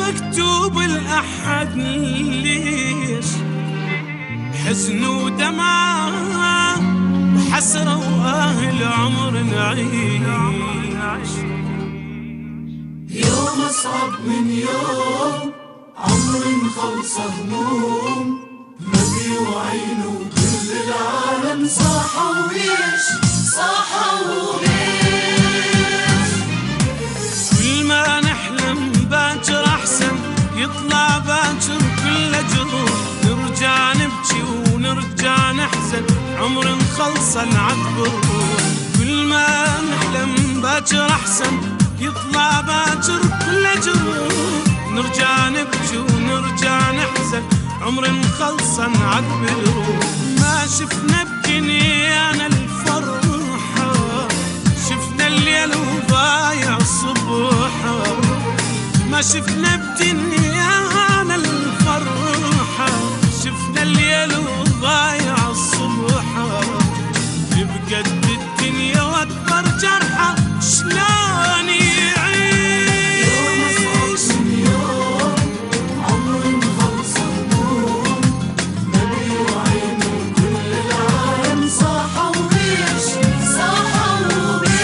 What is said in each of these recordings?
مكتوب الأحد ليش حزن ودمعة وحسرة وأهل عمر نعيش. يوم أصعب من يوم عمر مخلص هموم مدي وعينه كل العالم صاحة وبيش صاحة وبيش. كل ما نحلم باكر أحسن يطلع باكر كل جروح، نرجع نبكي ونرجع نحزن عمر مخلص العذب الروح. كل ما نحلم باكر أحسن يطلع باكر كل جروح، نرجع نبكي ونرجع نحزن عمر مخلص عذب الروح. ما شفنا بدنيانا الفرحة شفنا الليل وضايع الصبح، ما شفنا بدنيانا الفرحة شفنا الليل وضايع الصبح. بقد الدنيا واكبر جرحة شلون يعيش. يوم أصعب من يوم عمر مخلص هموم مدي وعينه كل العالم صاحة وبيش صاحة وبيش.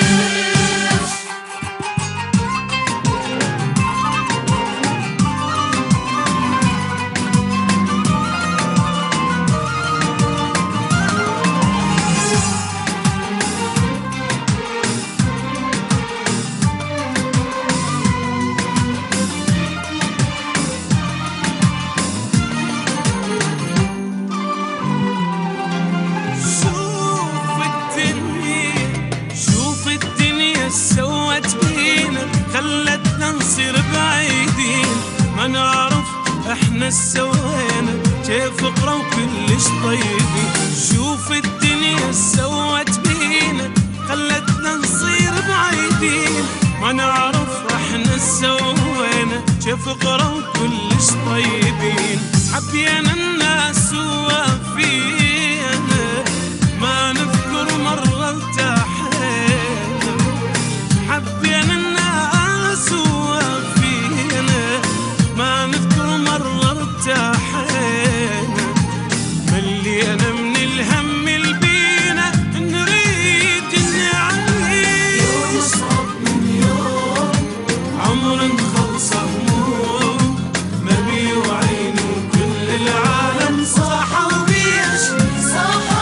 شوف الدنيا سوت بينا خلتنا نصير بعيدين، ما نعرف احنا سوينا كيف قرا وكلش طيبين. شوف الدنيا سوت بينا خلتنا نصير بعيدين، ما نعرف احنا سوينا كيف قرا وكلش طيبين. حبينا الناس وفينا ما نذكر مرة ارتاحينا، حبينا الناس وفينا ما نذكر مرة ارتاحينا. ملينا من الهم البينا نريد نعيش. يوم أصعب من يوم عمر مخلص هموم مبي وعينه كل العالم صاحة وبيش صاحة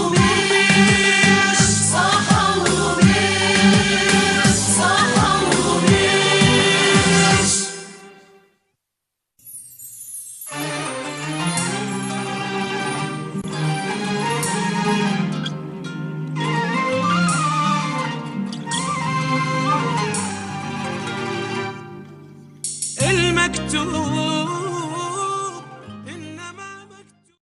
وبيش صاحة وبيش صاحة وبيش. المكتوب